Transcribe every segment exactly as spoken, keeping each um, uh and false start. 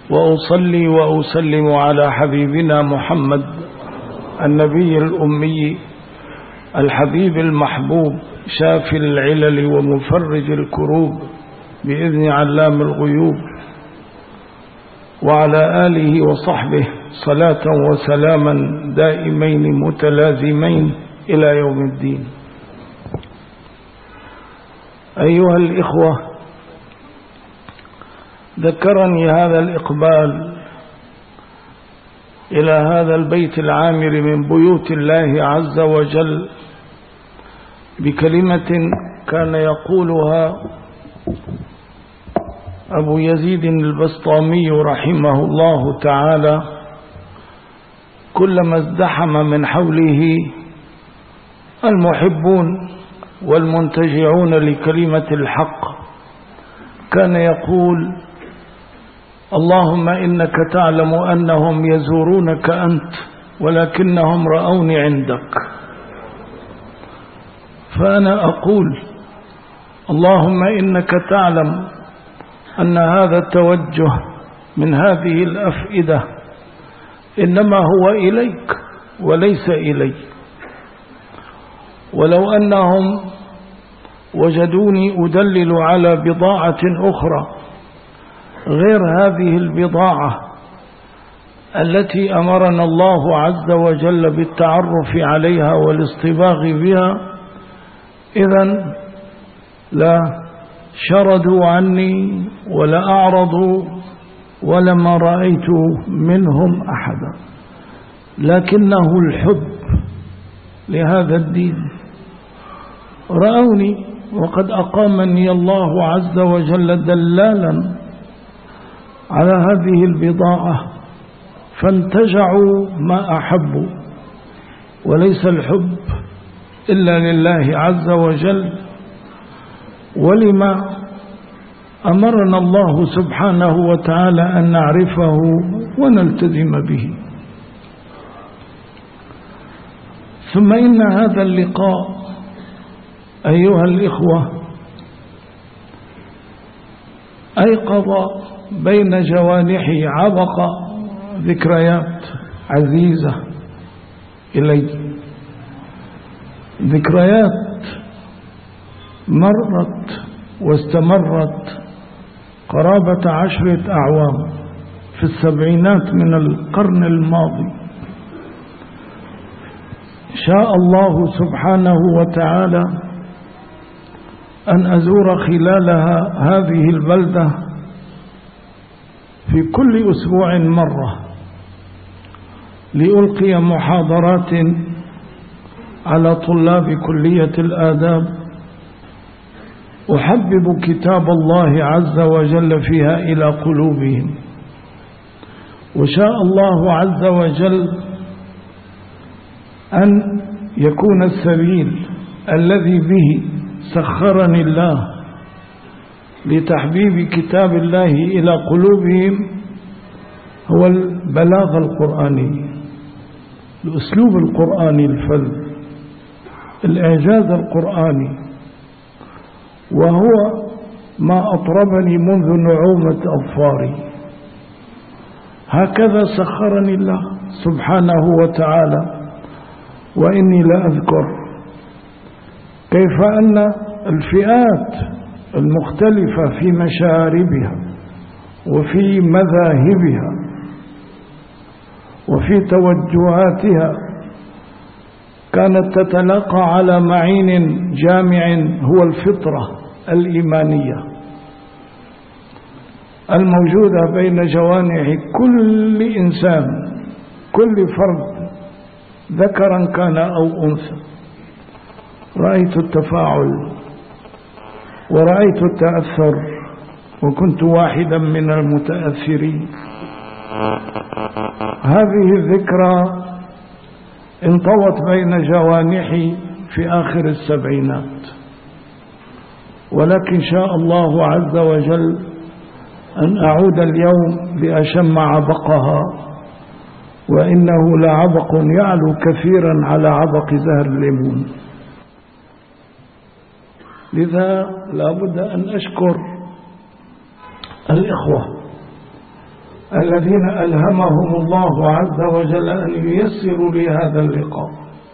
وأصلي وأسلم على حبيبنا محمد النبي الأمي الحبيب المحبوب شافي العلل ومفرج الكروب بإذن علام الغيوب، وعلى آله وصحبه صلاة وسلاما دائمين متلازمين إلى يوم الدين. أيها الإخوة، ذكرني هذا الإقبال إلى هذا البيت العامر من بيوت الله عز وجل بكلمة كان يقولها أبو يزيد البسطامي رحمه الله تعالى كلما ازدحم من حوله المحبون والمنتجعون لكلمة الحق كان يقول: اللهم إنك تعلم أنهم يزورونك أنت ولكنهم رأوني عندك. فأنا أقول: اللهم إنك تعلم أن هذا التوجه من هذه الأفئدة إنما هو إليك وليس إلي، ولو أنهم وجدوني أدلل على بضاعة أخرى غير هذه البضاعة التي أمرنا الله عز وجل بالتعرف عليها والاصطباغ بها، إذن لا شردوا عني ولا أعرضوا ولما رأيت منهم أحدا، لكنه الحب لهذا الدين. رأوني وقد أقامني الله عز وجل دلالا على هذه البضاعة فانتجعوا ما أحبوا، وليس الحب إلا لله عز وجل ولما أمرنا الله سبحانه وتعالى أن نعرفه ونلتزم به. ثم إن هذا اللقاء أيها الإخوة أيقظ بين جوانحي عبق ذكريات عزيزة إلي، ذكريات مرت واستمرت قرابة عشرة أعوام في السبعينات من القرن الماضي. شاء الله سبحانه وتعالى أن أزور خلالها هذه البلدة في كل أسبوع مرة لألقي محاضرات على طلاب كلية الآداب أحبب كتاب الله عز وجل فيها إلى قلوبهم. وشاء الله عز وجل أن يكون السبيل الذي به سخرني الله لتحبيب كتاب الله إلى قلوبهم هو البلاغة القرآنية، الأسلوب القرآني الفذ، الإعجاز القرآني، وهو ما أطربني منذ نعومة أظفاري. هكذا سخرني الله سبحانه وتعالى. وإني لأذكر كيف أن الفئات المختلفة في مشاربها وفي مذاهبها وفي توجهاتها كانت تتلاقى على معين جامع هو الفطرة الإيمانية الموجودة بين جوانح كل إنسان، كل فرد ذكرا كان أو أنثى. رأيت التفاعل ورأيت التأثر وكنت واحدا من المتأثرين. هذه الذكرى انطوت بين جوانحي في آخر السبعينات، ولكن شاء الله عز وجل أن أعود اليوم لأشم عبقها، وإنه لعبق يعلو كثيرا على عبق زهر الليمون. لذا لا بد أن أشكر الإخوة الذين ألهمهم الله عز وجل أن ييسروا لهذا اللقاء.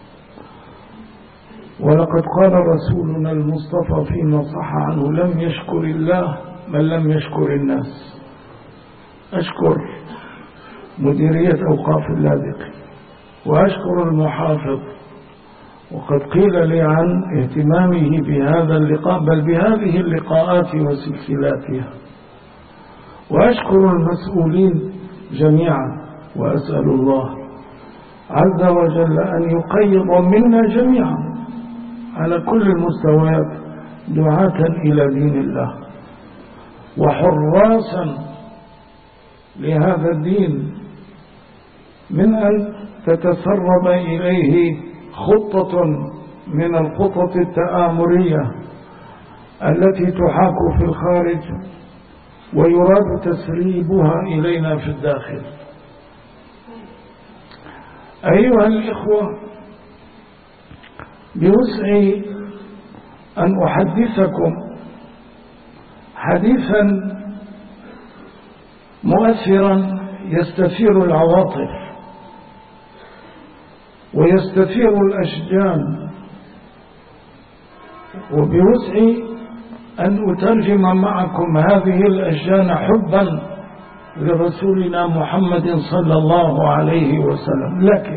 ولقد قال رسولنا المصطفى فيما صح عنه: لم يشكر الله من لم يشكر الناس. أشكر مديرية أوقاف اللاذقي وأشكر المحافظ، وقد قيل لي عن اهتمامه بهذا اللقاء بل بهذه اللقاءات وسلسلاتها، وأشكر المسؤولين جميعا، وأسأل الله عز وجل أن يقيض منا جميعا على كل المستويات دعاة إلى دين الله وحراسا لهذا الدين، من أن تتسرب إليه خطة من الخطط التآمرية التي تحاك في الخارج ويراد تسريبها إلينا في الداخل. أيها الإخوة، بوسعي أن أحدثكم حديثا مؤثرا يستثير العواطف ويستثير الأشجان، وبوسعي أن أترجم معكم هذه الأشجان حبا لرسولنا محمد صلى الله عليه وسلم. لكن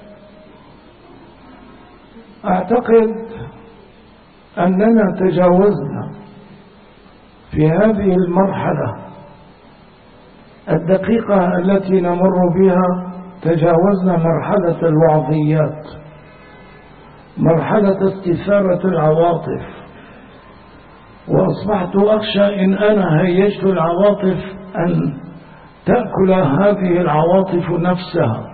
أعتقد أننا تجاوزنا في هذه المرحلة الدقيقة التي نمر بها، تجاوزنا مرحلة الوعظيات، مرحلة استثارة العواطف، وأصبحت أخشى إن أنا هيجت العواطف أن تأكل هذه العواطف نفسها.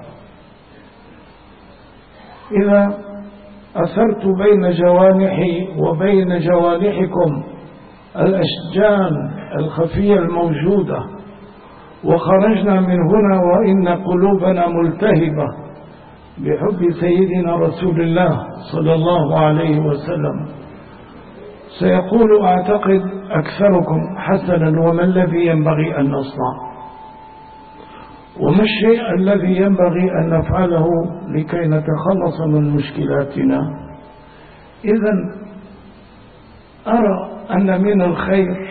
إذا أثرت بين جوانحي وبين جوانحكم الأشجان الخفية الموجودة، وخرجنا من هنا وإن قلوبنا ملتهبة بحب سيدنا رسول الله صلى الله عليه وسلم، سيقول أعتقد أكثركم: حسنا، وما الذي ينبغي أن نصنع؟ وما الشيء الذي ينبغي أن نفعله لكي نتخلص من مشكلاتنا؟ إذن أرى أن من الخير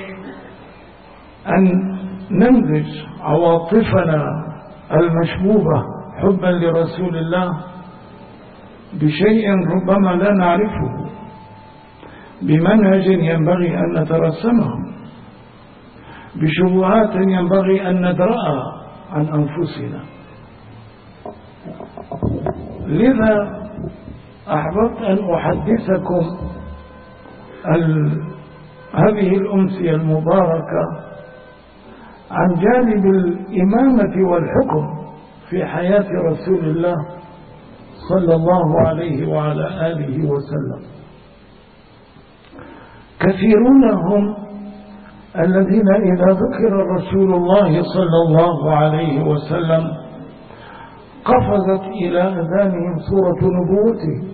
أن نمزج عواطفنا المشبوبة حبا لرسول الله بشيء ربما لا نعرفه، بمنهج ينبغي أن نترسمه، بشبهات ينبغي أن ندرأها عن أنفسنا. لذا أحببت أن أحدثكم هذه الأمسية المباركة عن جانب الإمامة والحكم في حياة رسول الله صلى الله عليه وعلى آله وسلم. كثيرون هم الذين إذا ذكر رسول الله صلى الله عليه وسلم قفزت إلى أذانهم صورة نبوته،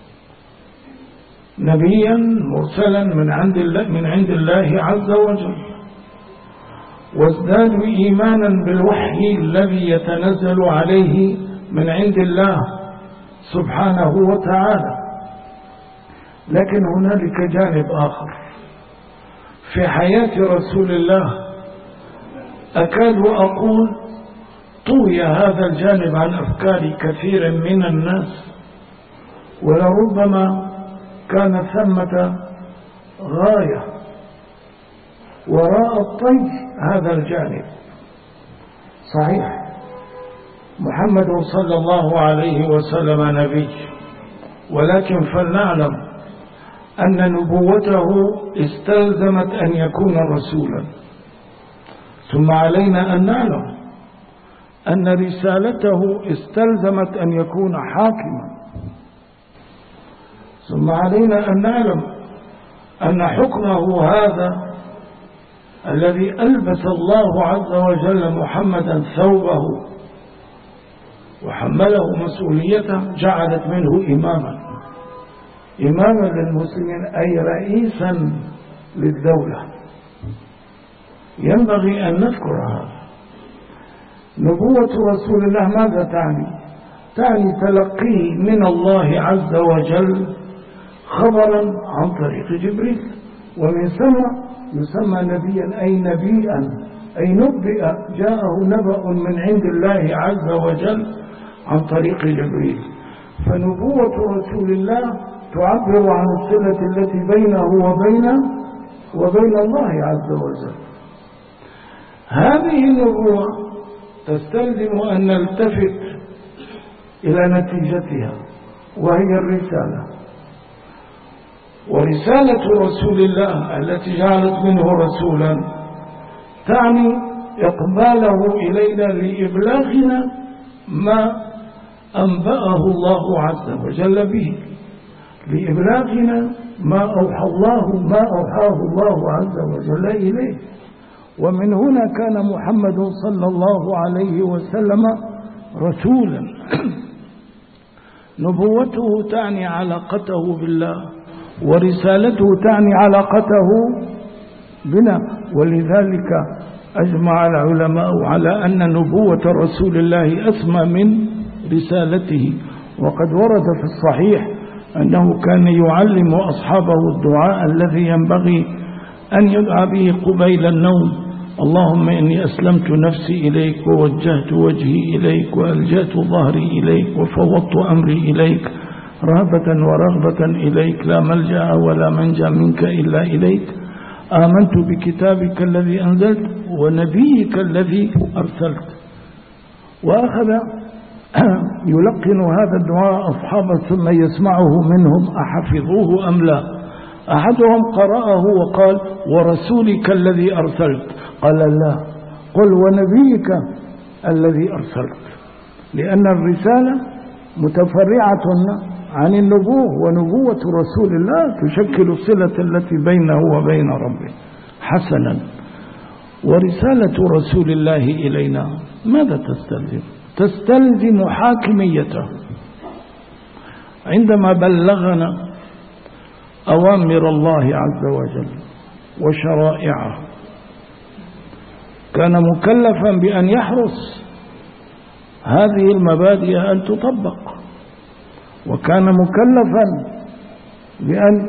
نبيا مرسلا من عند الله من عند الله عز وجل، وازدادوا إيمانا بالوحي الذي يتنزل عليه من عند الله سبحانه وتعالى. لكن هنالك جانب آخر في حياة رسول الله، أكاد أقول طوي هذا الجانب عن أفكار كثير من الناس، ولربما كان ثمة غاية وراء الطي هذا الجانب. صحيح، محمد صلى الله عليه وسلم نبي، ولكن فلنعلم أن نبوته استلزمت أن يكون رسولا، ثم علينا أن نعلم أن رسالته استلزمت أن يكون حاكما، ثم علينا أن نعلم أن حكمه هذا الذي ألبس الله عز وجل محمدا ثوبه وحمله مسؤوليته جعلت منه إماما إماما للمسلمين، أي رئيسا للدولة. ينبغي أن نذكر هذا، نبوة رسول الله ماذا تعني؟ تعني تلقيه من الله عز وجل خبرا عن طريق جبريل، ومن ثم يسمى نبيا أي نبيا أي نبئ، جاءه نبأ من عند الله عز وجل عن طريق جبريل. فنبوة رسول الله تعبر عن الصلة التي بينه وبين وبين الله عز وجل. هذه النبوة تستلزم أن نلتفت إلى نتيجتها، وهي الرسالة. ورسالة رسول الله التي جعلت منه رسولا تعني إقباله إلينا لإبلاغنا ما أنبأه الله عز وجل به، لإبلاغنا ما أوحى الله ما أوحاه الله عز وجل إليه. ومن هنا كان محمد صلى الله عليه وسلم رسولا. نبوته تعني علاقته بالله، ورسالته تعني علاقته بنا. ولذلك أجمع العلماء على أن نبوة رسول الله أسمى من رسالته. وقد ورد في الصحيح أنه كان يعلم أصحابه الدعاء الذي ينبغي أن يدعى به قبيل النوم: اللهم إني أسلمت نفسي إليك، ووجهت وجهي إليك، وألجأت ظهري إليك، وفوضت أمري إليك، رهبة ورغبة إليك، لا ملجأ ولا منجا منك إلا إليك، آمنت بكتابك الذي أنزلت ونبيك الذي أرسلت. وأخذ يلقن هذا الدعاء أصحابه ثم يسمعه منهم أحفظوه أم لا. أحدهم قرأه وقال: ورسولك الذي أرسلت. قال: لا، قل ونبيك الذي أرسلت، لأن الرسالة متفرعة عن النبوة، ونبوة رسول الله تشكل الصلة التي بينه وبين ربه. حسنا، ورسالة رسول الله إلينا ماذا تستلزم؟ تستلزم حاكميته. عندما بلغنا أوامر الله عز وجل وشرائعه كان مكلفا بأن يحرص هذه المبادئ أن تطبق، وكان مكلفا بأن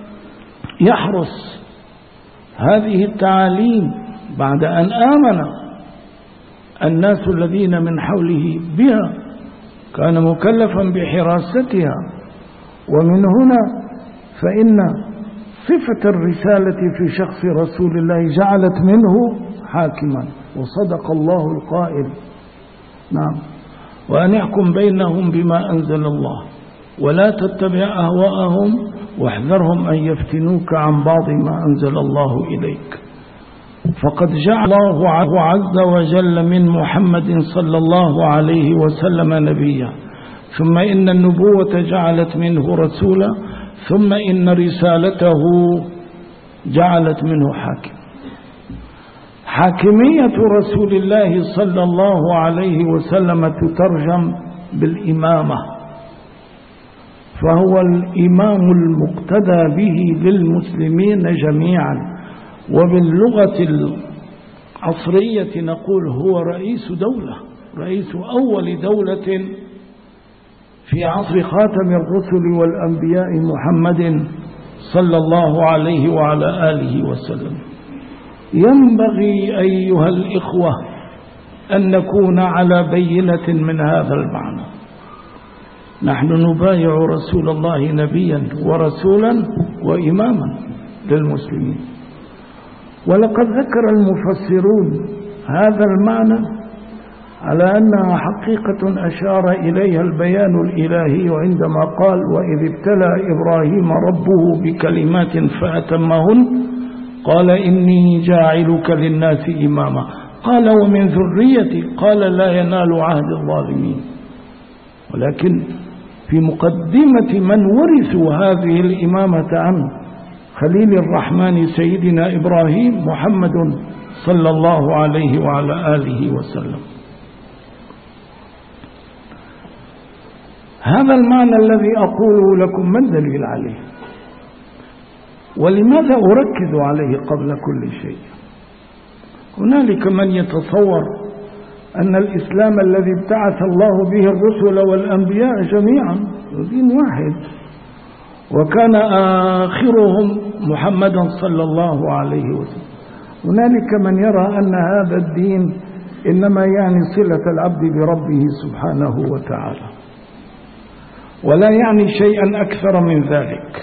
يحرص هذه التعاليم بعد أن آمن الناس الذين من حوله بها، كان مكلفا بحراستها. ومن هنا فإن صفة الرسالة في شخص رسول الله جعلت منه حاكما. وصدق الله القائل: نعم، وأن يحكم بينهم بما أنزل الله ولا تتبع أهواءهم واحذرهم أن يفتنوك عن بعض ما أنزل الله إليك. فقد جعل الله عز وجل من محمد صلى الله عليه وسلم نبيا، ثم إن النبوة جعلت منه رسولا، ثم إن رسالته جعلت منه حاكم. حاكمية رسول الله صلى الله عليه وسلم تترجم بالإمامة، فهو الإمام المقتدى به للمسلمين جميعا. وباللغة العصرية نقول هو رئيس دولة، رئيس أول دولة في عصر خاتم الرسل والأنبياء محمد صلى الله عليه وعلى آله وسلم. ينبغي أيها الإخوة أن نكون على بينة من هذا المعنى. نحن نبايع رسول الله نبيا ورسولا وإماما للمسلمين. ولقد ذكر المفسرون هذا المعنى على أنها حقيقة أشار إليها البيان الإلهي عندما قال: وإذ ابتلى إبراهيم ربه بكلمات فأتمهن قال إني جاعلك للناس إماما. قال: ومن ذريتي. قال: لا ينال عهد الظالمين. ولكن في مقدمة من ورثوا هذه الإمامة عن خليل الرحمن سيدنا إبراهيم محمد صلى الله عليه وعلى آله وسلم. هذا المعنى الذي أقوله لكم من دليل عليه؟ ولماذا أركز عليه قبل كل شيء؟ هنالك من يتصور أن الإسلام الذي ابتعث الله به الرسل والأنبياء جميعا دين واحد، وكان آخرهم محمدا صلى الله عليه وسلم. هنالك من يرى أن هذا الدين إنما يعني صلة العبد بربه سبحانه وتعالى، ولا يعني شيئا أكثر من ذلك،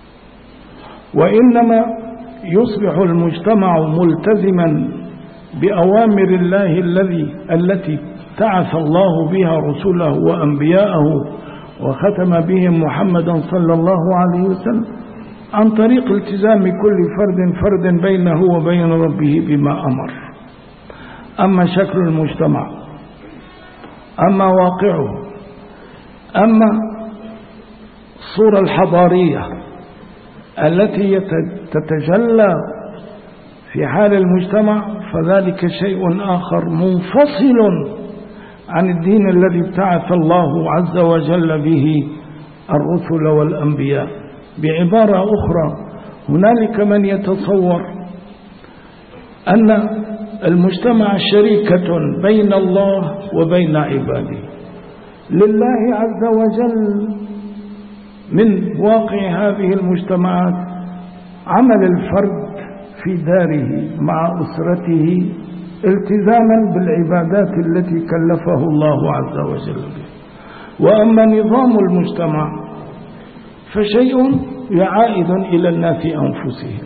وإنما يصبح المجتمع ملتزما بأوامر الله الذي التي بعث الله بها رسله وأنبياءه وختم بهم محمدا صلى الله عليه وسلم، عن طريق التزام كل فرد فرد بينه وبين ربه بما أمر. أما شكل المجتمع، أما واقعه، أما الصورة الحضارية التي تتجلى في حال المجتمع، فذلك شيء آخر منفصل عن الدين الذي ابتعث الله عز وجل به الرسل والأنبياء. بعبارة أخرى، هنالك من يتصور أن المجتمع شريكة بين الله وبين عباده. لله عز وجل من واقع هذه المجتمعات عمل الفرد في داره مع أسرته التزاما بالعبادات التي كلفه الله عز وجل بها. وأما نظام المجتمع فشيء عائد إلى الناس أنفسهم.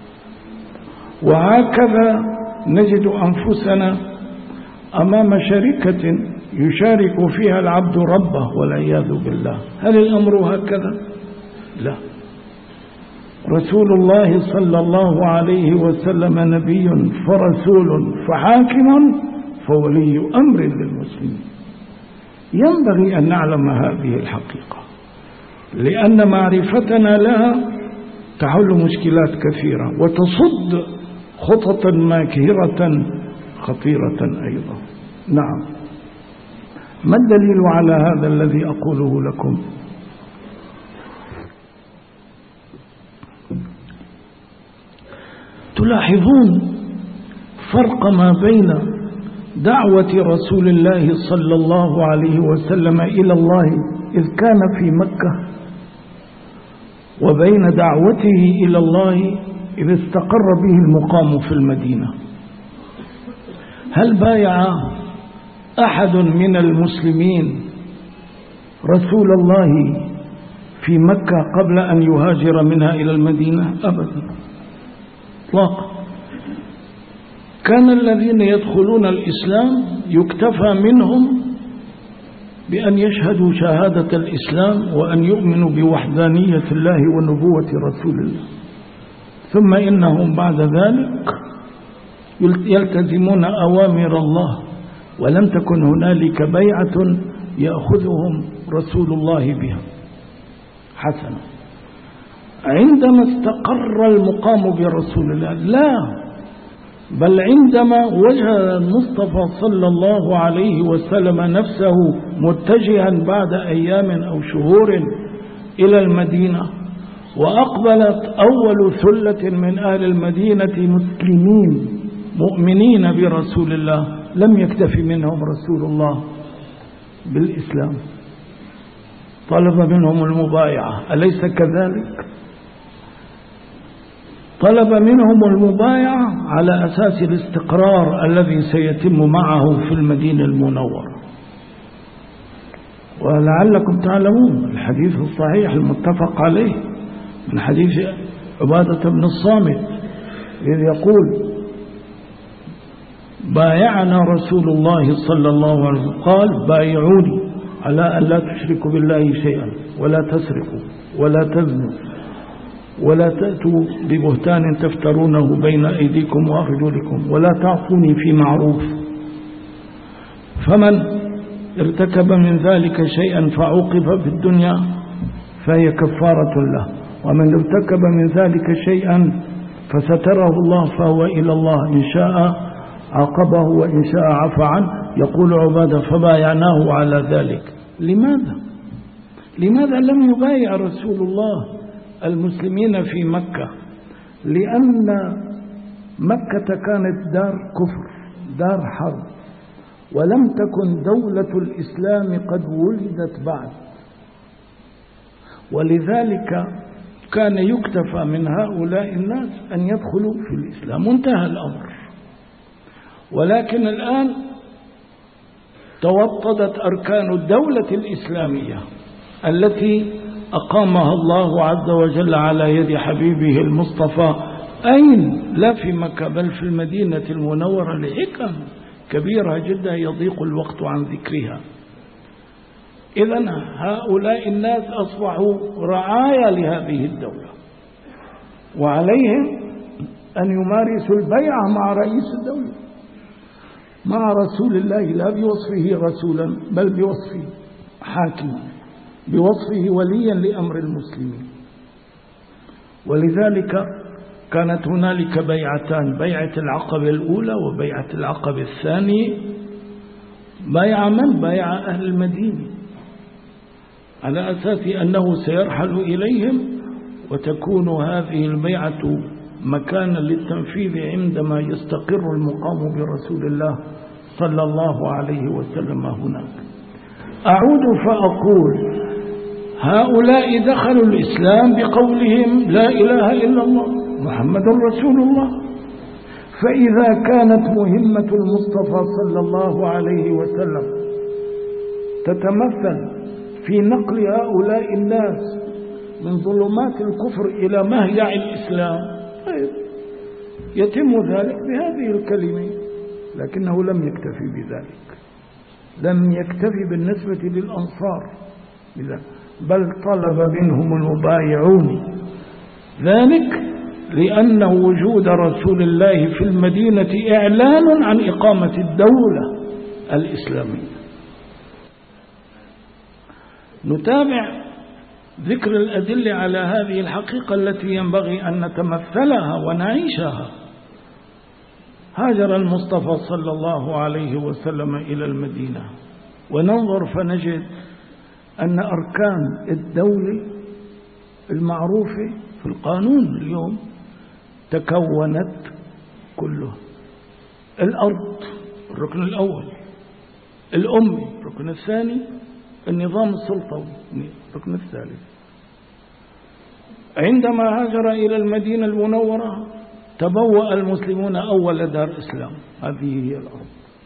وهكذا نجد أنفسنا أمام شركة يشارك فيها العبد ربه والعياذ بالله. هل الأمر هكذا؟ لا. رسول الله صلى الله عليه وسلم نبي فرسول فحاكم فولي أمر للمسلمين. ينبغي أن نعلم هذه الحقيقة، لأن معرفتنا لها تحل مشكلات كثيرة وتصد خططا ماكرة خطيرة أيضا. نعم. ما الدليل على هذا الذي أقوله لكم؟ تلاحظون فرق ما بين دعوة رسول الله صلى الله عليه وسلم إلى الله إذ كان في مكة، وبين دعوته إلى الله إذ استقر به المقام في المدينة. هل بايع أحد من المسلمين رسول الله في مكة قبل أن يهاجر منها إلى المدينة؟ أبدا اطلاقا. كان الذين يدخلون الإسلام يكتفى منهم بأن يشهدوا شهادة الإسلام وأن يؤمنوا بوحدانية الله ونبوة رسول الله، ثم إنهم بعد ذلك يلتزمون أوامر الله، ولم تكن هنالك بيعة يأخذهم رسول الله بها. حسنا. عندما استقر المقام برسول الله، لا، بل عندما وجه المصطفى صلى الله عليه وسلم نفسه متجها بعد أيام أو شهور إلى المدينة، وأقبلت أول ثلة من أهل المدينة مسلمين مؤمنين برسول الله، لم يكتفي منهم رسول الله بالإسلام، طلب منهم المبايعة. أليس كذلك؟ طلب منهم المبايعة على أساس الاستقرار الذي سيتم معه في المدينة المنورة. ولعلكم تعلمون الحديث الصحيح المتفق عليه من حديث عبادة بن الصامت إذ يقول: بايعنا رسول الله صلى الله عليه وسلم، قال: بايعوني على أن لا تشركوا بالله شيئا ولا تسرقوا ولا تزنوا ولا تأتوا ببهتان تفترونه بين أيديكم وأرجلكم ولا تعصوني في معروف. فمن ارتكب من ذلك شيئا فعوقب في الدنيا فهي كفارة له، ومن ارتكب من ذلك شيئا فستره الله فهو إلى الله، إن شاء عاقبه وإن شاء عفى عنه. يقول عبادة: فبايعناه على ذلك. لماذا؟ لماذا لم يبايع رسول الله المسلمين في مكة؟ لأن مكة كانت دار كفر، دار حرب، ولم تكن دولة الإسلام قد ولدت بعد، ولذلك كان يكتفى من هؤلاء الناس أن يدخلوا في الإسلام وانتهى الأمر. ولكن الآن توطدت أركان الدولة الإسلامية التي أقامها الله عز وجل على يد حبيبه المصطفى، أين؟ لا في مكة بل في المدينة المنورة، لحكم كبيرة جدا يضيق الوقت عن ذكرها. إذن هؤلاء الناس أصبحوا رعايا لهذه الدولة، وعليهم أن يمارسوا البيعة مع رئيس الدولة، مع رسول الله، لا بوصفه رسولا بل بوصفه حاكما، بوصفه وليا لأمر المسلمين. ولذلك كانت هنالك بيعتان، بيعة العقبة الأولى وبيعة العقبة الثانية. بيع من؟ بيع أهل المدينة، على أساس أنه سيرحل إليهم، وتكون هذه البيعة مكانا للتنفيذ عندما يستقر المقام برسول الله صلى الله عليه وسلم هناك. أعود فأقول هؤلاء دخلوا الإسلام بقولهم لا إله إلا الله محمد رسول الله. فإذا كانت مهمة المصطفى صلى الله عليه وسلم تتمثل في نقل هؤلاء الناس من ظلمات الكفر إلى مهيع الإسلام، طيب يتم ذلك بهذه الكلمة، لكنه لم يكتفي بذلك، لم يكتفي بالنسبة للأنصار، بل طلب منهم المبايعون، ذلك لأن وجود رسول الله في المدينة إعلان عن إقامة الدولة الإسلامية. نتابع ذكر الأدلة على هذه الحقيقة التي ينبغي أن نتمثلها ونعيشها. هاجر المصطفى صلى الله عليه وسلم إلى المدينة، وننظر فنجد أن أركان الدولة المعروفة في القانون اليوم تكونت كلها. الأرض الركن الأول، الأمة الركن الثاني، النظام السلطوي الركن الثالث. عندما هاجر إلى المدينة المنورة تبوأ المسلمون أول دار إسلام، هذه هي الأرض،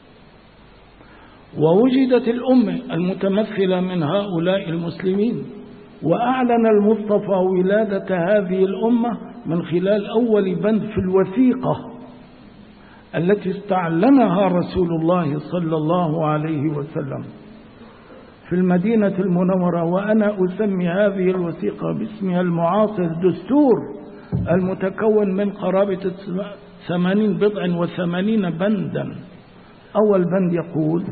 ووجدت الأمة المتمثلة من هؤلاء المسلمين، وأعلن المصطفى ولادة هذه الأمة من خلال أول بند في الوثيقة التي استعلنها رسول الله صلى الله عليه وسلم في المدينة المنورة. وأنا أسمي هذه الوثيقة باسمها المعاصر دستور، المتكون من قرابة ثمانين بضع وثمانين بندا. أول بند يقول: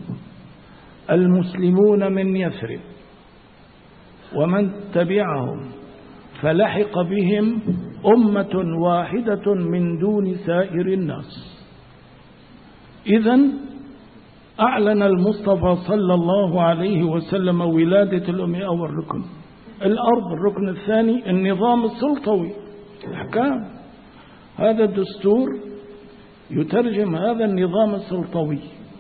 المسلمون من يثرب ومن تبعهم فلحق بهم أمة واحدة من دون سائر الناس. إذن أعلن المصطفى صلى الله عليه وسلم ولادة الأمة أول ركن. الأرض الركن الثاني النظام السلطوي، الأحكام. هذا الدستور يترجم هذا النظام السلطوي،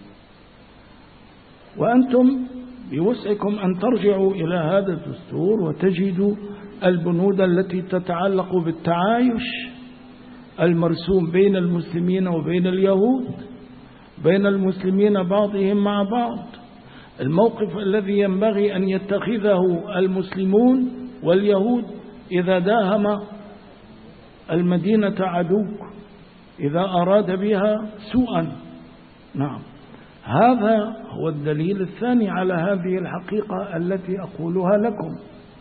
وأنتم بوسعكم أن ترجعوا إلى هذا الدستور وتجدوا البنود التي تتعلق بالتعايش المرسوم بين المسلمين وبين اليهود، بين المسلمين بعضهم مع بعض، الموقف الذي ينبغي أن يتخذه المسلمون واليهود إذا داهم المدينة عدو، إذا أراد بها سوءا. نعم، هذا هو الدليل الثاني على هذه الحقيقة التي أقولها لكم.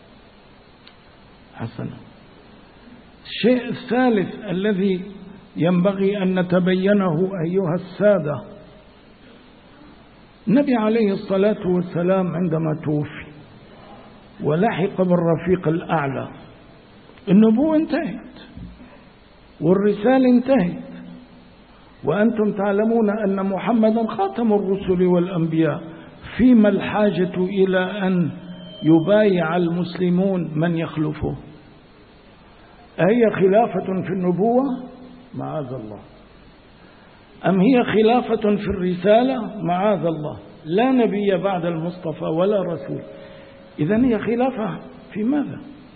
حسنا، الشيء الثالث الذي ينبغي أن نتبينه أيها السادة، النبي عليه الصلاة والسلام عندما توفي ولحق بالرفيق الأعلى، النبوة انتهت والرسالة انتهت، وأنتم تعلمون أن محمدا خاتم الرسل والأنبياء. فيما الحاجة إلى أن يبايع المسلمون من يخلفه؟ أهي خلافة في النبوة؟ معاذ الله. أم هي خلافة في الرسالة؟ معاذ الله، لا نبي بعد المصطفى ولا رسول. إذن هي خلافة في ماذا؟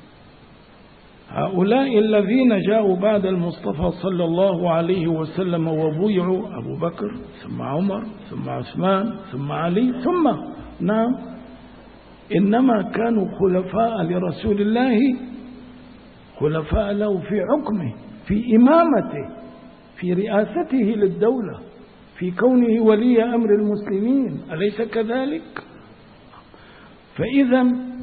هؤلاء الذين جاءوا بعد المصطفى صلى الله عليه وسلم وبويعوا، أبو بكر ثم عمر ثم عثمان ثم علي ثم نعم، إنما كانوا خلفاء لرسول الله، خلفاء له في حكمه، في إمامته، في رئاسته للدولة، في كونه ولي أمر المسلمين، أليس كذلك؟ فإذا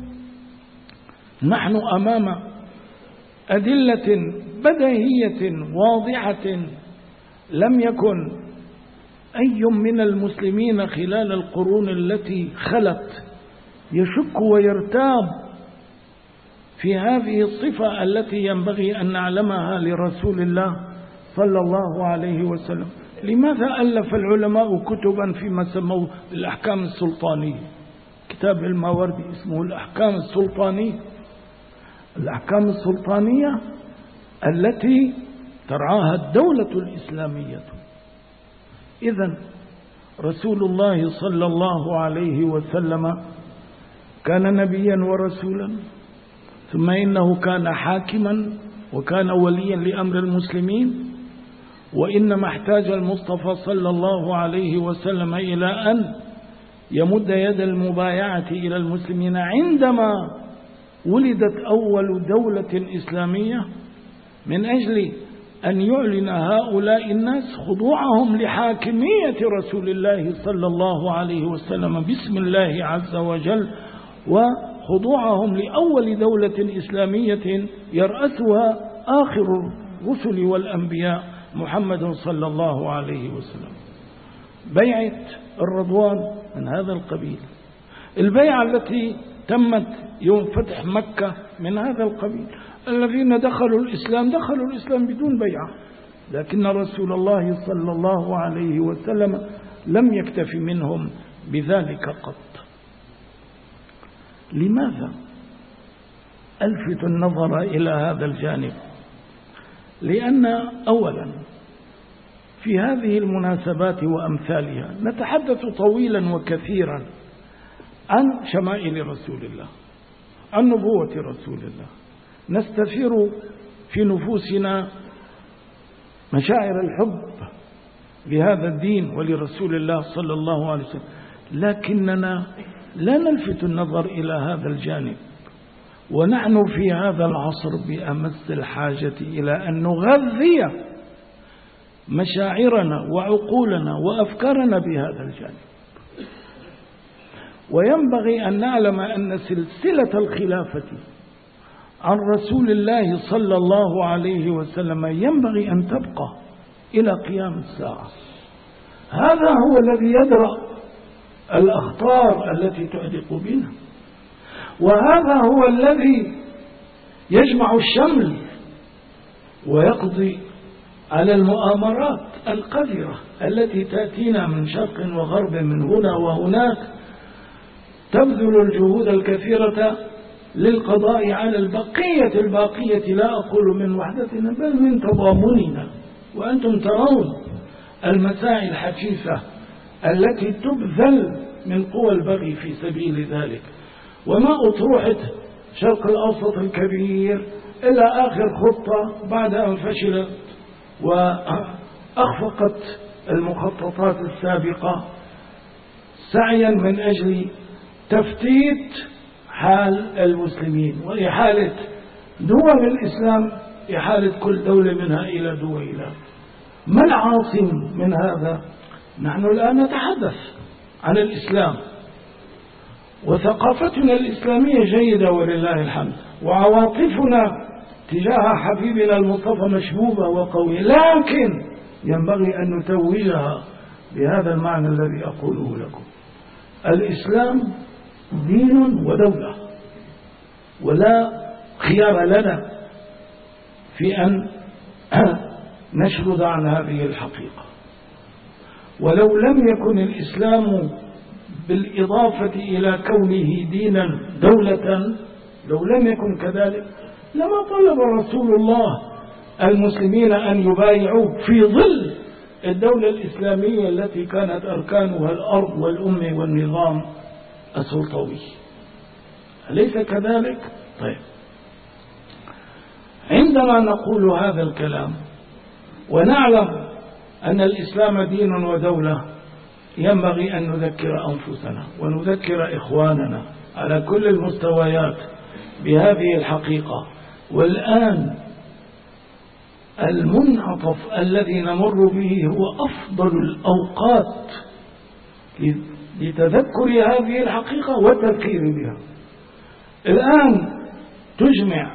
نحن أمام أدلة بديهية واضحة لم يكن أي من المسلمين خلال القرون التي خلت يشك ويرتاب في هذه الصفة التي ينبغي أن نعلمها لرسول الله صلى الله عليه وسلم. لماذا ألف العلماء كتبا فيما سموه الأحكام السلطانية؟ كتاب الماوردي اسمه الأحكام السلطانية، الأحكام السلطانية التي ترعاها الدولة الإسلامية. إذن رسول الله صلى الله عليه وسلم كان نبيا ورسولا، ثم إنه كان حاكما وكان وليا لأمر المسلمين، وإنما احتاج المصطفى صلى الله عليه وسلم إلى أن يمد يد المبايعة إلى المسلمين عندما ولدت أول دولة إسلامية، من أجل أن يعلن هؤلاء الناس خضوعهم لحاكمية رسول الله صلى الله عليه وسلم باسم الله عز وجل، وخضوعهم لأول دولة إسلامية يرأسها آخر الرسل والأنبياء محمد صلى الله عليه وسلم. بيعة الرضوان من هذا القبيل، البيعة التي تمت يوم فتح مكة من هذا القبيل. الذين دخلوا الإسلام دخلوا الإسلام بدون بيعة، لكن رسول الله صلى الله عليه وسلم لم يكتف منهم بذلك قط. لماذا ألفت النظر إلى هذا الجانب؟ لأن أولا في هذه المناسبات وأمثالها نتحدث طويلا وكثيرا عن شمائل رسول الله، عن نبوة رسول الله، نستثير في نفوسنا مشاعر الحب لهذا الدين ولرسول الله صلى الله عليه وسلم، لكننا لا نلفت النظر إلى هذا الجانب، ونحن في هذا العصر بأمس الحاجة إلى أن نغذي مشاعرنا وعقولنا وأفكارنا بهذا الجانب. وينبغي أن نعلم أن سلسلة الخلافة عن رسول الله صلى الله عليه وسلم ينبغي أن تبقى إلى قيام الساعة. هذا هو الذي يدرأ الأخطار التي تحدق بنا، وهذا هو الذي يجمع الشمل ويقضي على المؤامرات القذرة التي تأتينا من شرق وغرب من هنا وهناك، تبذل الجهود الكثيرة للقضاء على البقية الباقية، لا أقول من وحدتنا بل من تضامننا. وأنتم ترون المساعي الحثيثة التي تبذل من قوى البغي في سبيل ذلك، وما أطروحة شرق الأوسط الكبير إلى آخر خطة بعد أن فشلت وأخفقت المخططات السابقة سعيا من أجل تفتيت حال المسلمين وإحالة دول الإسلام، إحالة كل دولة منها إلى دولة. ما العاصم من هذا؟ نحن الآن نتحدث عن الإسلام، وثقافتنا الإسلامية جيدة ولله الحمد، وعواطفنا تجاه حبيبنا المصطفى مشبوبة وقوية، لكن ينبغي أن نتوجها بهذا المعنى الذي أقوله لكم: الإسلام دين ودولة، ولا خيار لنا في أن نشرد عن هذه الحقيقة. ولو لم يكن الإسلام بالإضافة إلى كونه دينا دولة، لو لم يكن كذلك لما طلب رسول الله المسلمين أن يبايعوا في ظل الدولة الإسلامية التي كانت أركانها الأرض والأمة والنظام السلطوي، أليس كذلك؟ طيب، عندما نقول هذا الكلام ونعلم أن الإسلام دين ودولة، ينبغي أن نذكر أنفسنا ونذكر إخواننا على كل المستويات بهذه الحقيقة. والآن المنعطف الذي نمر به هو أفضل الأوقات لتذكر هذه الحقيقة والتذكير بها. الآن تجمع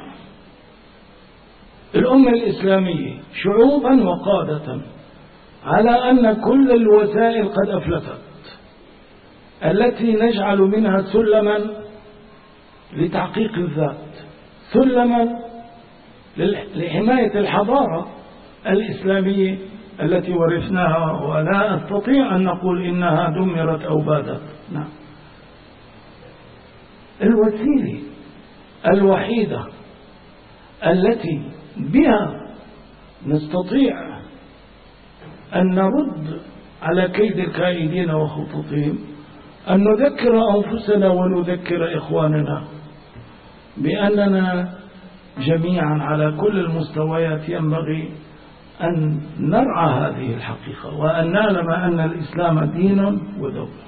الأمة الإسلامية شعوبا وقادة على أن كل الوسائل قد أفلتت التي نجعل منها سلما لتحقيق الذات، سلما لحماية الحضارة الإسلامية التي ورثناها، ولا أستطيع أن نقول إنها دمرت أو بادت. نعم، الوسيلة الوحيدة التي بها نستطيع أن نرد على كيد الكائدين وخططهم أن نذكر أنفسنا ونذكر إخواننا بأننا جميعا على كل المستويات ينبغي أن نرعى هذه الحقيقة وأن نعلم أن الإسلام دين ودولة.